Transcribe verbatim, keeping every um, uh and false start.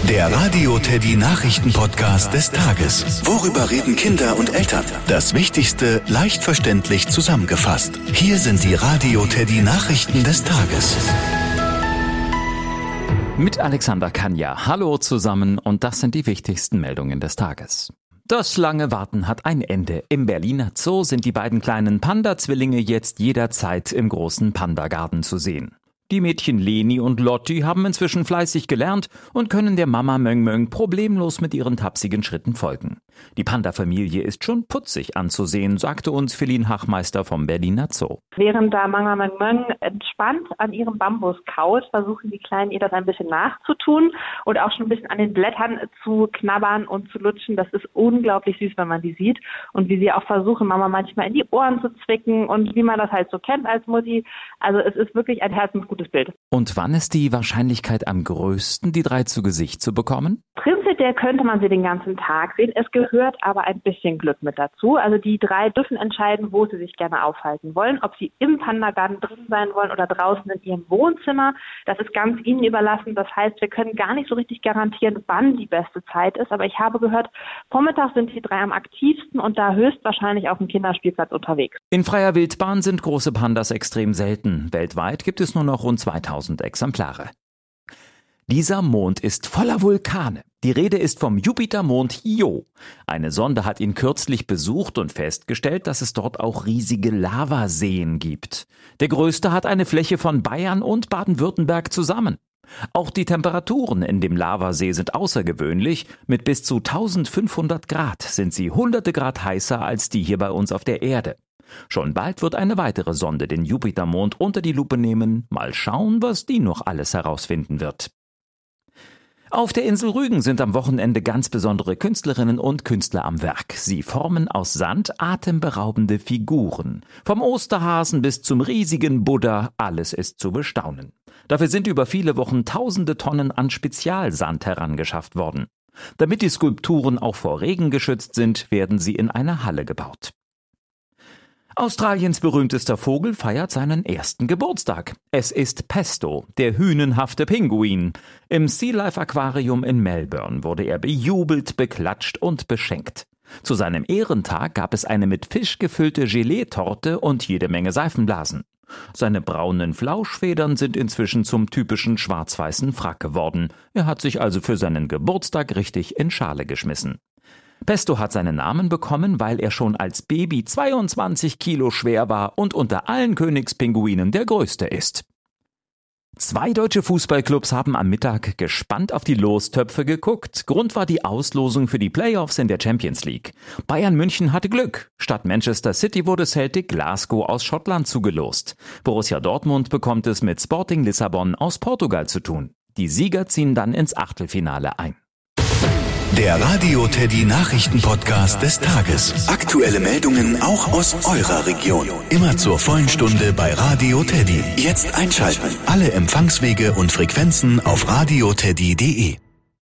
Der Radio Teddy Nachrichten-Podcast des Tages. Worüber reden Kinder und Eltern? Das Wichtigste leicht verständlich zusammengefasst. Hier sind die Radio Teddy Nachrichten des Tages. Mit Alexander Kanja. Hallo zusammen und das sind die wichtigsten Meldungen des Tages. Das lange Warten hat ein Ende. Im Berliner Zoo sind die beiden kleinen Panda-Zwillinge jetzt jederzeit im großen Panda-Garten zu sehen. Die Mädchen Leni und Lotti haben inzwischen fleißig gelernt und können der Mama Möng Möng problemlos mit ihren tapsigen Schritten folgen. Die Panda-Familie ist schon putzig anzusehen, sagte uns Feline Hachmeister vom Berliner Zoo. Während da Mama Möng Möng entspannt an ihrem Bambus kaut, versuchen die Kleinen ihr das ein bisschen nachzutun und auch schon ein bisschen an den Blättern zu knabbern und zu lutschen. Das ist unglaublich süß, wenn man die sieht. Und wie sie auch versuchen, Mama manchmal in die Ohren zu zwicken und wie man das halt so kennt als Mutti. Also es ist wirklich ein herzensgutes Bild. Und wann ist die Wahrscheinlichkeit am größten, die drei zu Gesicht zu bekommen? Prinzipiell könnte man sie den ganzen Tag sehen. Es gehört aber ein bisschen Glück mit dazu. Also die drei dürfen entscheiden, wo sie sich gerne aufhalten wollen. Ob sie im Pandagarten drin sein wollen oder draußen in ihrem Wohnzimmer. Das ist ganz ihnen überlassen. Das heißt, wir können gar nicht so richtig garantieren, wann die beste Zeit ist. Aber ich habe gehört, vormittags sind die drei am aktivsten und da höchstwahrscheinlich auf dem Kinderspielplatz unterwegs. In freier Wildbahn sind große Pandas extrem selten. Weltweit gibt es nur noch rund zweitausend Exemplare. Dieser Mond ist voller Vulkane. Die Rede ist vom Jupitermond Io. Eine Sonde hat ihn kürzlich besucht und festgestellt, dass es dort auch riesige Lavaseen gibt. Der größte hat eine Fläche von Bayern und Baden-Württemberg zusammen. Auch die Temperaturen in dem Lavasee sind außergewöhnlich. Mit bis zu eintausendfünfhundert Grad sind sie hunderte Grad heißer als die hier bei uns auf der Erde. Schon bald wird eine weitere Sonde den Jupitermond unter die Lupe nehmen. Mal schauen, was die noch alles herausfinden wird. Auf der Insel Rügen sind am Wochenende ganz besondere Künstlerinnen und Künstler am Werk. Sie formen aus Sand atemberaubende Figuren. Vom Osterhasen bis zum riesigen Buddha, alles ist zu bestaunen. Dafür sind über viele Wochen tausende Tonnen an Spezialsand herangeschafft worden. Damit die Skulpturen auch vor Regen geschützt sind, werden sie in einer Halle gebaut. Australiens berühmtester Vogel feiert seinen ersten Geburtstag. Es ist Pesto, der hünenhafte Pinguin. Im Sea Life Aquarium in Melbourne wurde er bejubelt, beklatscht und beschenkt. Zu seinem Ehrentag gab es eine mit Fisch gefüllte Gelee-Torte und jede Menge Seifenblasen. Seine braunen Flauschfedern sind inzwischen zum typischen schwarz-weißen Frack geworden. Er hat sich also für seinen Geburtstag richtig in Schale geschmissen. Pesto hat seinen Namen bekommen, weil er schon als Baby zweiundzwanzig Kilo schwer war und unter allen Königspinguinen der größte ist. Zwei deutsche Fußballclubs haben am Mittag gespannt auf die Lostöpfe geguckt. Grund war die Auslosung für die Playoffs in der Champions League. Bayern München hatte Glück. Statt Manchester City wurde Celtic Glasgow aus Schottland zugelost. Borussia Dortmund bekommt es mit Sporting Lissabon aus Portugal zu tun. Die Sieger ziehen dann ins Achtelfinale ein. Der Radio Teddy Nachrichten-Podcast des Tages. Aktuelle Meldungen auch aus eurer Region. Immer zur vollen Stunde bei Radio Teddy. Jetzt einschalten. Alle Empfangswege und Frequenzen auf radioteddy punkt de.